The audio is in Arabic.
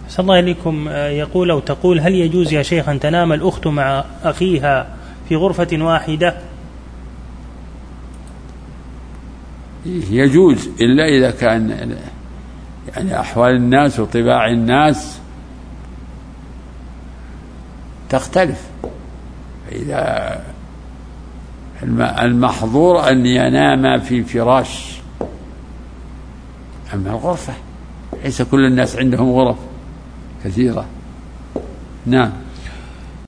صلى الله عليكم. يقول أو تقول: هل يجوز يا شيخ أن تنام الأخت مع أخيها في غرفة واحدة؟ يجوز، إلا إذا كان يعني أحوال الناس وطباع الناس تختلف. إذا المحظور أن ينام في فراش، أما الغرفة ليس كل الناس عندهم غرف كثيرة. نعم.